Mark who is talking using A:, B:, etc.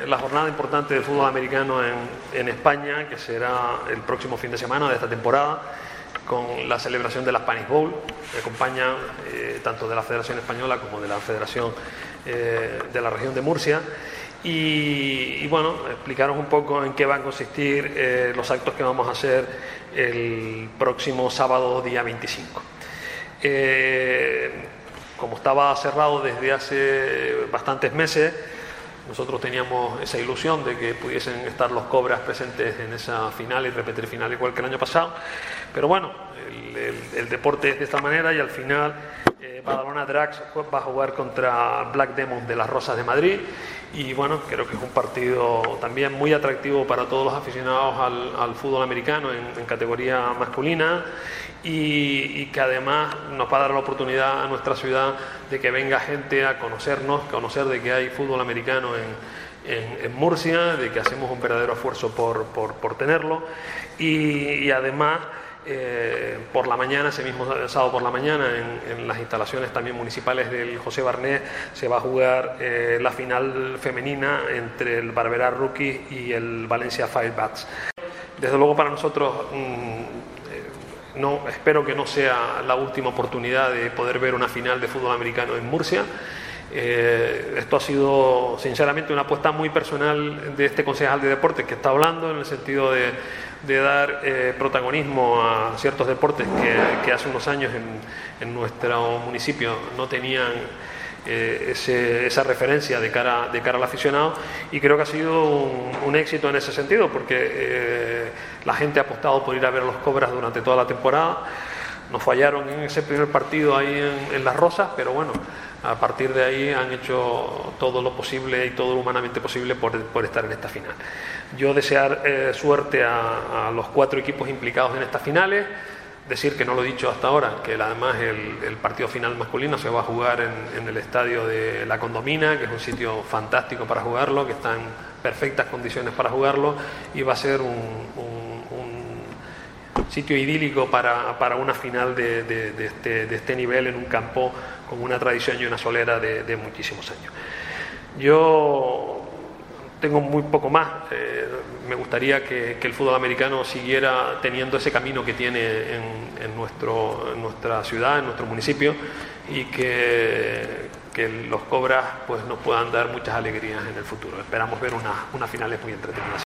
A: la jornada importante del fútbol americano en España, que será el próximo fin de semana de esta temporada, con la celebración de la Spanish Bowl. Me acompaña tanto de la Federación Española como de la Federación de la región de Murcia. Y bueno, explicaros un poco en qué van a consistir los actos que vamos a hacer el próximo sábado, día 25. Como estaba cerrado desde hace bastantes meses, nosotros teníamos esa ilusión de que pudiesen estar los Cobras presentes en esa final y repetir final igual que el año pasado, pero bueno, el deporte es de esta manera y al final Badalona Drags va a jugar contra Black Demons de las Rosas de Madrid y bueno, creo que es un partido también muy atractivo para todos los aficionados al fútbol americano en categoría masculina y que además nos va a dar la oportunidad a nuestra ciudad de que venga gente a conocernos, conocer de que hay fútbol americano en Murcia, de que hacemos un verdadero esfuerzo por tenerlo y además por la mañana, ese mismo sábado por la mañana, en las instalaciones también municipales del José Barnet se va a jugar la final femenina entre el Barberá Rookies y el Valencia Firebats. Desde luego para nosotros no, espero que no sea la última oportunidad de poder ver una final de fútbol americano en Murcia. Esto ha sido sinceramente una apuesta muy personal de este concejal de deportes que está hablando en el sentido de dar protagonismo a ciertos deportes que hace unos años en nuestro municipio no tenían esa referencia de cara al aficionado, y creo que ha sido un éxito en ese sentido porque la gente ha apostado por ir a ver a los Cobras durante toda la temporada. Nos fallaron en ese primer partido ahí en Las Rosas, pero bueno, a partir de ahí han hecho todo lo posible y todo lo humanamente posible por estar en esta final. Yo desear suerte a los 4 equipos implicados en estas finales, decir que no lo he dicho hasta ahora, que además el partido final masculino se va a jugar en el estadio de La Condomina, que es un sitio fantástico para jugarlo, que está en perfectas condiciones para jugarlo y va a ser un sitio idílico para una final de este nivel en un campo con una tradición y una solera de muchísimos años. Yo tengo muy poco más. Me gustaría que el fútbol americano siguiera teniendo ese camino que tiene en nuestra ciudad, en nuestro municipio, y que los Cobras pues nos puedan dar muchas alegrías en el futuro. Esperamos ver unas finales muy entretenidas.